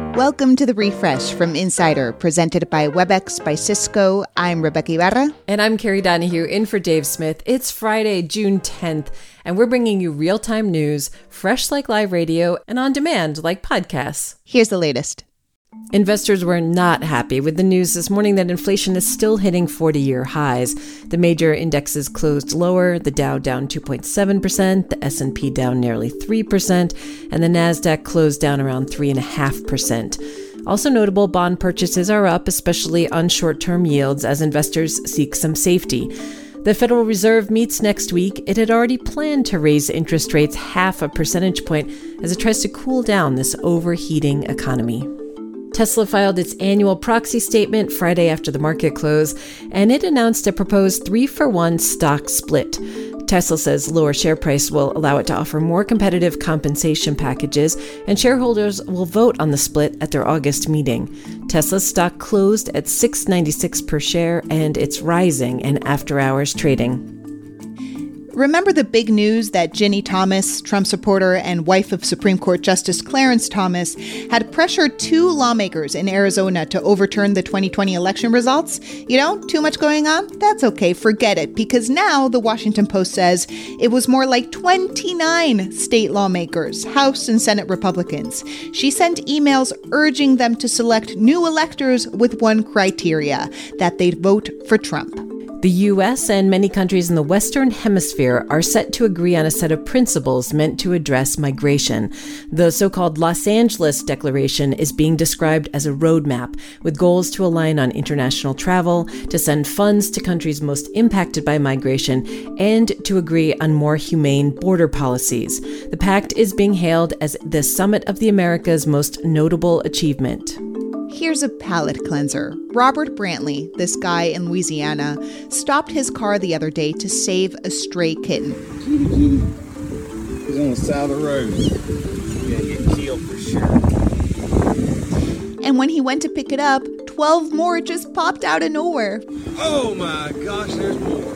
Welcome to The Refresh from Insider, presented by WebEx by Cisco. I'm Rebecca Ibarra. And I'm Carrie Donahue, in for Dave Smith. It's Friday, June 10th, and we're bringing you real-time news, fresh like live radio, and on demand like podcasts. Here's the latest. Investors were not happy with the news this morning that inflation is still hitting 40-year highs. The major indexes closed lower, the Dow down 2.7%, the S&P down nearly 3%, and the Nasdaq closed down around 3.5%. Also notable, bond purchases are up, especially on short-term yields, as investors seek some safety. The Federal Reserve meets next week. It had already planned to raise interest rates 0.5 percentage point as it tries to cool down this overheating economy. Tesla filed its annual proxy statement Friday after the market close, and it announced a proposed 3-for-1 stock split. Tesla says lower share price will allow it to offer more competitive compensation packages, and shareholders will vote on the split at their August meeting. Tesla's stock closed at $6.96 per share, and it's rising in after-hours trading. Remember the big news that Ginny Thomas, Trump supporter and wife of Supreme Court Justice Clarence Thomas, had pressured 2 lawmakers in Arizona to overturn the 2020 election results? You know, too much going on? That's okay, forget it, because now the Washington Post says it was more like 29 state lawmakers, House and Senate Republicans. She sent emails urging them to select new electors with one criteria, that they'd vote for Trump. The U.S. and many countries in the Western Hemisphere are set to agree on a set of principles meant to address migration. The so-called Los Angeles Declaration is being described as a roadmap with goals to align on international travel, to send funds to countries most impacted by migration, and to agree on more humane border policies. The pact is being hailed as the Summit of the Americas' most notable achievement. Here's a palate cleanser. Robert Brantley, this guy in Louisiana, stopped his car the other day to save a stray kitten. Kitty. He's on the side of the road. He's gonna get killed for sure. And when he went to pick it up, 12 more just popped out of nowhere. Oh my gosh, there's more.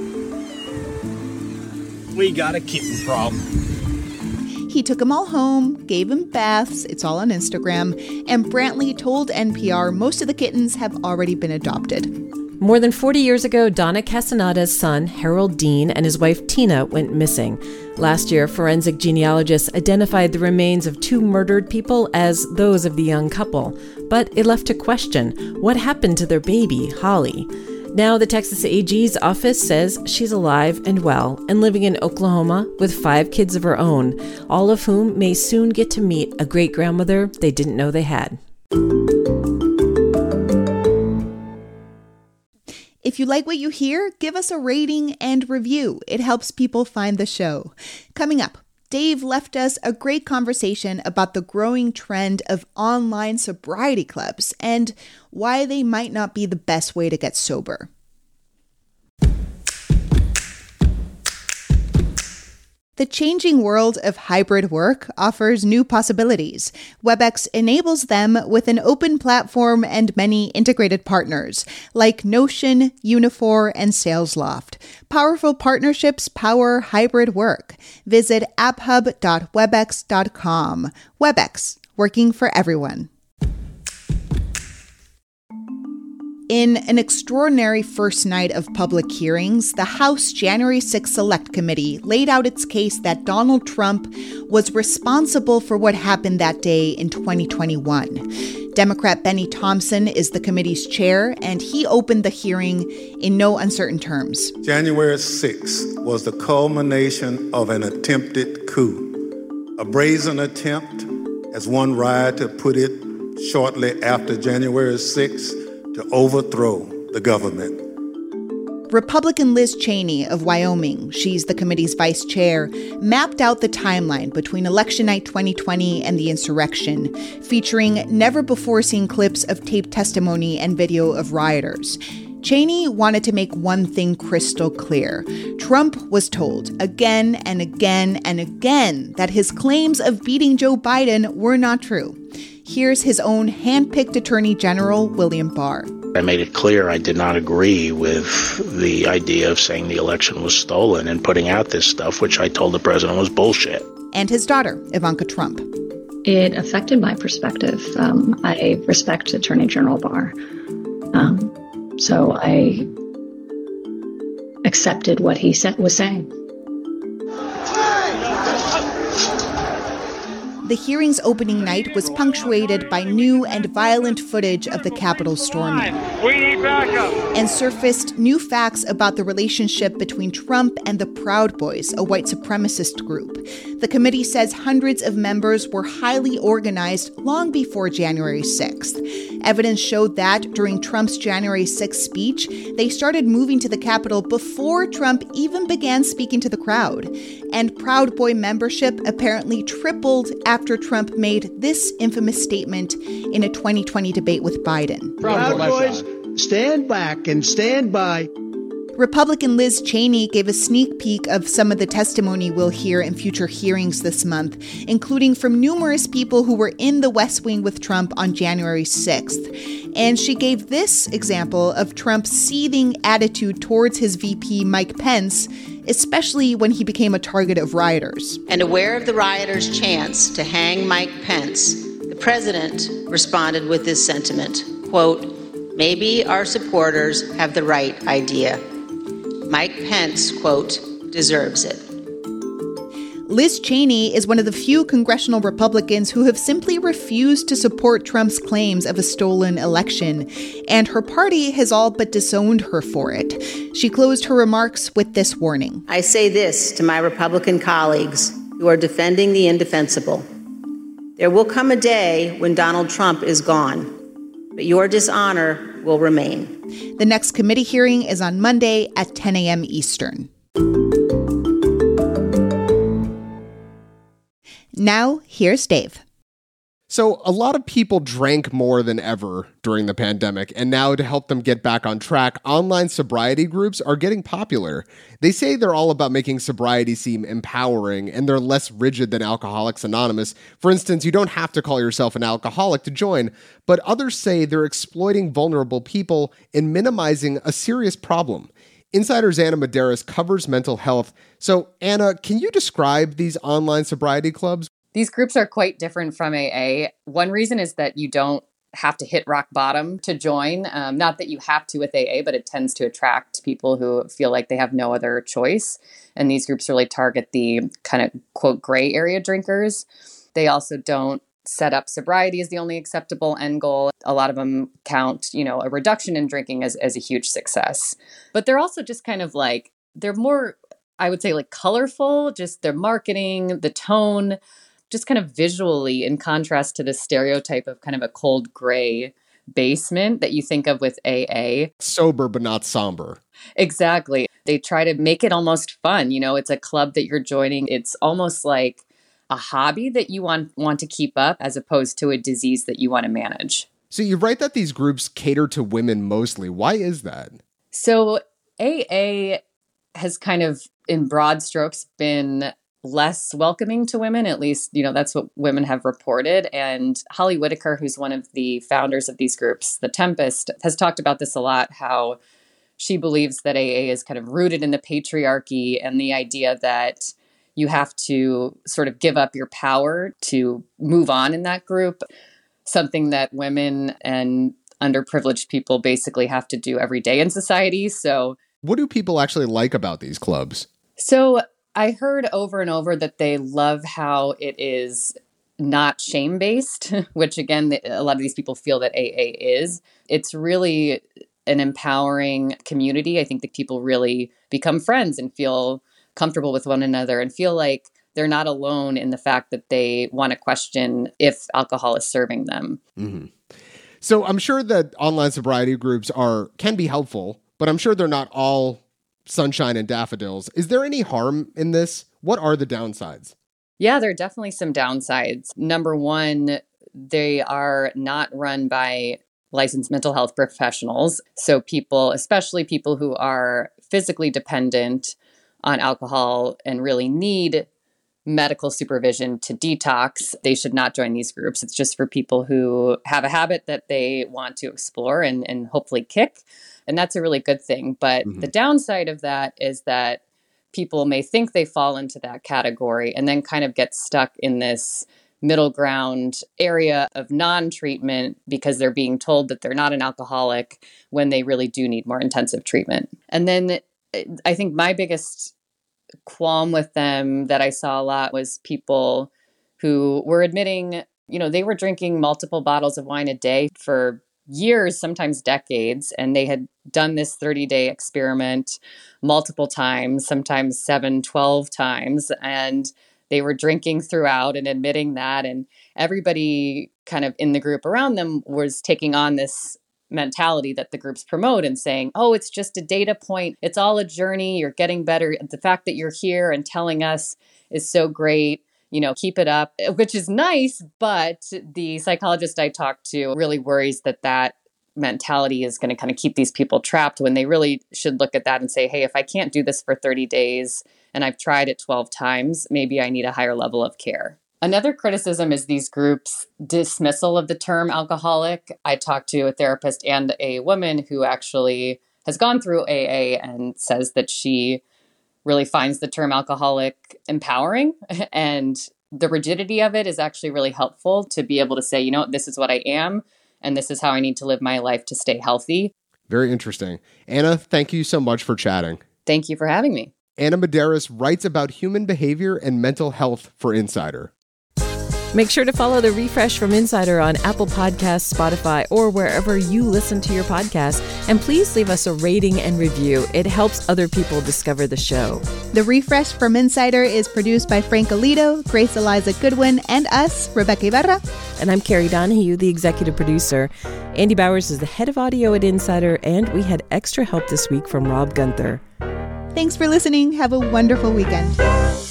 We got a kitten problem. He took them all home, gave them baths, it's all on Instagram, and Brantley told NPR most of the kittens have already been adopted. More than 40 years ago, Donna Casanata's son, Harold Dean, and his wife Tina went missing. Last year, forensic genealogists identified the remains of 2 murdered people as those of the young couple. But it left a question: what happened to their baby, Holly? Now, the Texas AG's office says she's alive and well and living in Oklahoma with 5 kids of her own, all of whom may soon get to meet a great-grandmother they didn't know they had. If you like what you hear, give us a rating and review. It helps people find the show. Coming up, Dave left us a great conversation about the growing trend of online sobriety clubs and why they might not be the best way to get sober. The changing world of hybrid work offers new possibilities. WebEx enables them with an open platform and many integrated partners, like Notion, Unifor, and SalesLoft. Powerful partnerships power hybrid work. Visit apphub.webex.com. WebEx, working for everyone. In an extraordinary first night of public hearings, the House January 6 Select Committee laid out its case that Donald Trump was responsible for what happened that day in 2021. Democrat Benny Thompson is the committee's chair, and he opened the hearing in no uncertain terms. January 6th was the culmination of an attempted coup, a brazen attempt, as one rioter put it shortly after January 6th, to overthrow the government. Republican Liz Cheney of Wyoming, she's the committee's vice chair, mapped out the timeline between Election Night 2020 and the insurrection, featuring never-before-seen clips of taped testimony and video of rioters. Cheney wanted to make one thing crystal clear. Trump was told again and again and again that his claims of beating Joe Biden were not true. Here's his own hand-picked Attorney General, William Barr. I made it clear I did not agree with the idea of saying the election was stolen and putting out this stuff, which I told the president was bullshit. And his daughter, Ivanka Trump. It affected my perspective. I respect Attorney General Barr. So I accepted what he was saying. The hearing's opening night was punctuated by new and violent footage of the Capitol storming. We need backup. And surfaced new facts about the relationship between Trump and the Proud Boys, a white supremacist group. The committee says hundreds of members were highly organized long before January 6th. Evidence showed that during Trump's January 6th speech, they started moving to the Capitol before Trump even began speaking to the crowd. And Proud Boy membership apparently tripled after Trump made this infamous statement in a 2020 debate with Biden. Proud Boys, stand back and stand by. Republican Liz Cheney gave a sneak peek of some of the testimony we'll hear in future hearings this month, including from numerous people who were in the West Wing with Trump on January 6th. And she gave this example of Trump's seething attitude towards his VP, Mike Pence, especially when he became a target of rioters. And aware of the rioters' chance to hang Mike Pence, the president responded with this sentiment, quote, "Maybe our supporters have the right idea. Mike Pence, quote, deserves it." Liz Cheney is one of the few congressional Republicans who have simply refused to support Trump's claims of a stolen election, and her party has all but disowned her for it. She closed her remarks with this warning. I say this to my Republican colleagues who are defending the indefensible. There will come a day when Donald Trump is gone, but your dishonor will remain. The next committee hearing is on Monday at 10 a.m. Eastern. Now, here's Dave. So a lot of people drank more than ever during the pandemic, and now to help them get back on track, online sobriety groups are getting popular. They say they're all about making sobriety seem empowering, and they're less rigid than Alcoholics Anonymous. For instance, you don't have to call yourself an alcoholic to join, but others say they're exploiting vulnerable people and minimizing a serious problem. Insider's Anna Medeiros covers mental health. So, Anna, can you describe these online sobriety clubs? These groups are quite different from AA. One reason is that you don't have to hit rock bottom to join. Not that you have to with AA, but it tends to attract people who feel like they have no other choice. And these groups really target the kind of, quote, gray area drinkers. They also don't set up sobriety as the only acceptable end goal. A lot of them count, a reduction in drinking as a huge success. But they're also just kind of like, they're more, I would say, like colorful, just their marketing, the tone, just kind of visually in contrast to the stereotype of kind of a cold gray basement that you think of with AA. Sober, but not somber. Exactly. They try to make it almost fun. It's a club that you're joining. It's almost like a hobby that you want to keep up as opposed to a disease that you want to manage. So you write that these groups cater to women mostly. Why is that? So AA has kind of, in broad strokes, been less welcoming to women. At least, that's what women have reported. And Holly Whitaker, who's one of the founders of these groups, The Tempest, has talked about this a lot, how she believes that AA is kind of rooted in the patriarchy and the idea that you have to sort of give up your power to move on in that group, something that women and underprivileged people basically have to do every day in society. So what do people actually like about these clubs? So I heard over and over that they love how it is not shame-based, which again, a lot of these people feel that AA is. It's really an empowering community. I think that people really become friends and feel comfortable with one another and feel like they're not alone in the fact that they want to question if alcohol is serving them. Mm-hmm. So I'm sure that online sobriety groups can be helpful, but I'm sure they're not all sunshine and daffodils. Is there any harm in this? What are the downsides? Yeah, there are definitely some downsides. Number one, they are not run by licensed mental health professionals. So people, especially people who are physically dependent on alcohol and really need medical supervision to detox, they should not join these groups. It's just for people who have a habit that they want to explore and hopefully kick. And that's a really good thing. But the downside of that is that people may think they fall into that category and then kind of get stuck in this middle ground area of non-treatment because they're being told that they're not an alcoholic when they really do need more intensive treatment. And then I think my biggest qualm with them that I saw a lot was people who were admitting, they were drinking multiple bottles of wine a day for years, sometimes decades, and they had done this 30-day experiment multiple times, sometimes 7, 12 times, and they were drinking throughout and admitting that, and everybody kind of in the group around them was taking on this mentality that the groups promote and saying, oh, it's just a data point. It's all a journey. You're getting better. The fact that you're here and telling us is so great. Keep it up, which is nice. But the psychologist I talked to really worries that mentality is going to kind of keep these people trapped when they really should look at that and say, hey, if I can't do this for 30 days and I've tried it 12 times, maybe I need a higher level of care. Another criticism is these groups' dismissal of the term alcoholic. I talked to a therapist and a woman who actually has gone through AA and says that she really finds the term alcoholic empowering, and the rigidity of it is actually really helpful to be able to say, this is what I am, and this is how I need to live my life to stay healthy. Very interesting. Anna, thank you so much for chatting. Thank you for having me. Anna Medeiros writes about human behavior and mental health for Insider. Make sure to follow The Refresh from Insider on Apple Podcasts, Spotify, or wherever you listen to your podcasts. And please leave us a rating and review. It helps other people discover the show. The Refresh from Insider is produced by Frank Alito, Grace Eliza Goodwin, and us, Rebecca Ibarra. And I'm Carrie Donahue, the executive producer. Andy Bowers is the head of audio at Insider, and we had extra help this week from Rob Gunther. Thanks for listening. Have a wonderful weekend.